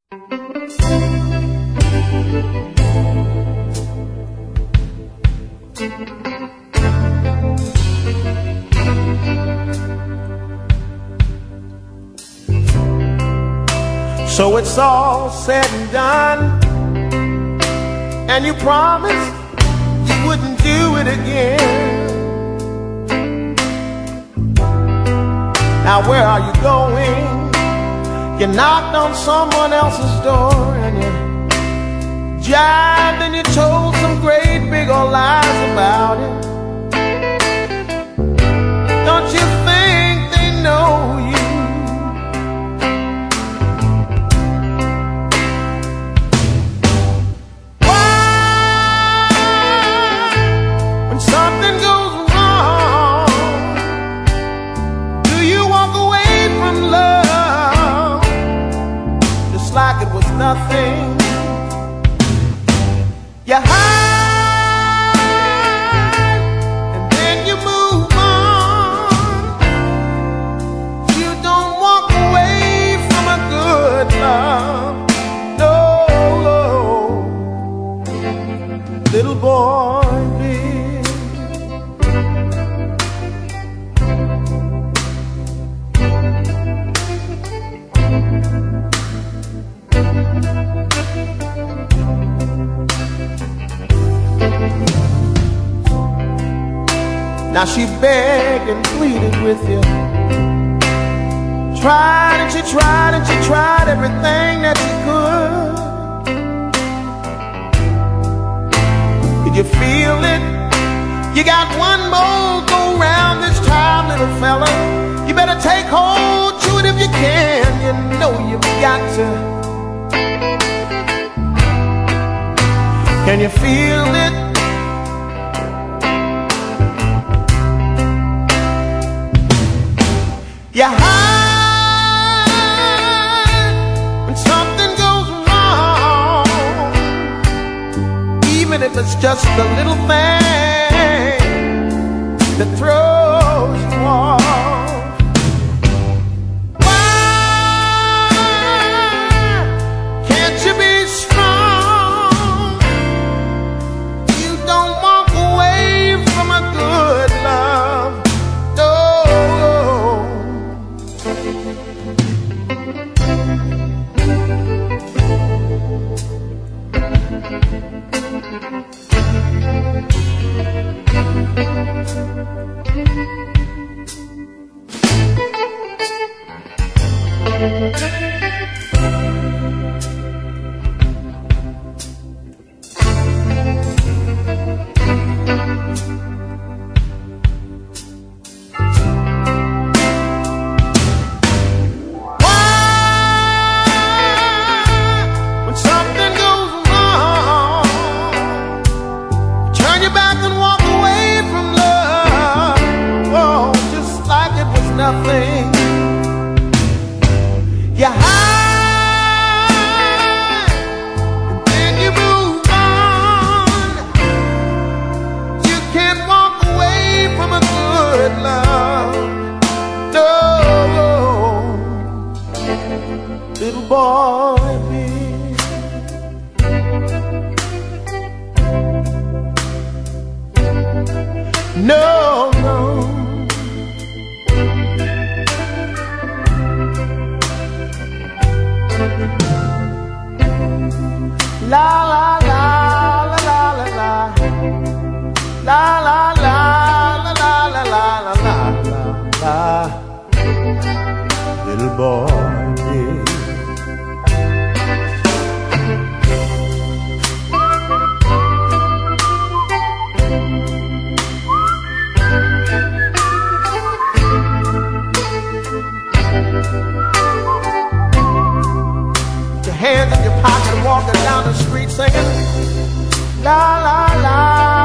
So it's all said and done, and you promised you wouldn't do it again. Now where are you going? You knocked on someone else's door, and you jived and you told some great big old lies about it. Don't you think they know you? Nothing. You hide and then you move on. You don't walk away from a good love. No, little boy, big. Now she begged and pleaded with you. Tried and she tried and she tried everything that she could. Did you feel it? You got one more go round this time, little fella. You better take hold to it if you can. You know you've got to. Can you feel it? You hide when something goes wrong, even if it's just a little thing that throws you off. Why can't you be strong? You don't walk away from a good love. Nothing. You hide and then you move on. You can't walk away from a good love. No, little boy, big. No, no. La la la la la la la la la la la la la la la la. Little boy, big. Your hands in your pocket, walking down the street singing la la la.